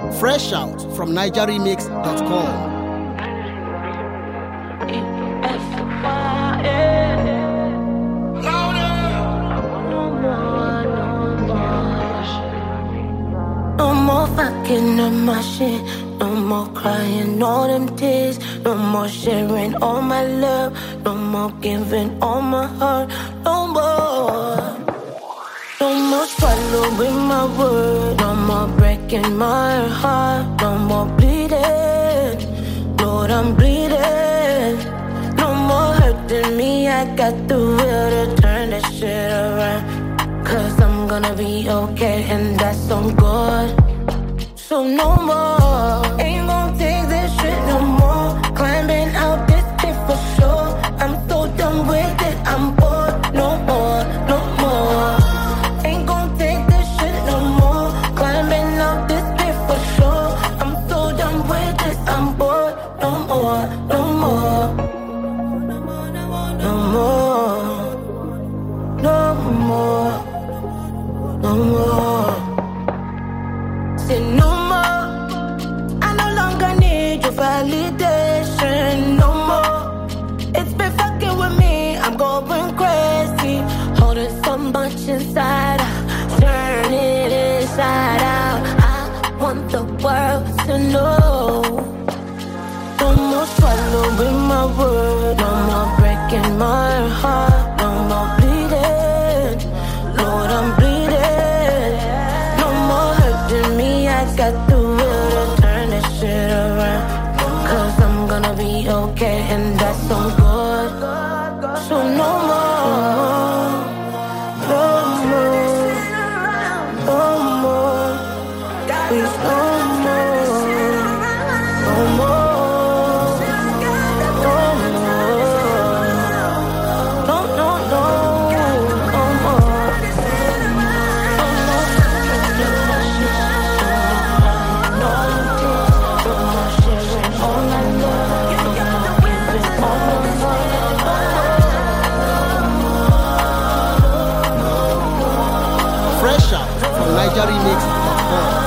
Fresh out from nigeremix.com. No more fucking up my shit. No more crying all them tears. No more sharing all my love. No more giving all my heart. No more. No more swallowing my word. No more breaking my heart. No more bleeding. Lord, I'm bleeding. No more hurting me. I got the will to turn this shit around. 'Cause I'm gonna be okay, and that's on God. So no more, ain't gon' take this shit no more. Climbing out this shit for sure. I'm so done with it, I'm bored. No more, no more. Ain't gon' take this shit no more. Climbing out this shit for sure. I'm so done with it, I'm bored. No more, no more. No more, no more. No more. Say no more. I no longer need your validation. No more. It's been fucking with me. I'm going crazy. Holding so much inside out. Turn it inside out. I want the world to know. No more swallowing my word. No more breaking my heart. No more bleeding. Lord, I'm bleeding. No more hurting me. I got the will to turn this shit around. 'Cause I'm gonna be okay, and that's so good. So no more. No more. No more. Please no more. No more. No more. No, no, no. No more. Fresh out from nigeremix.com.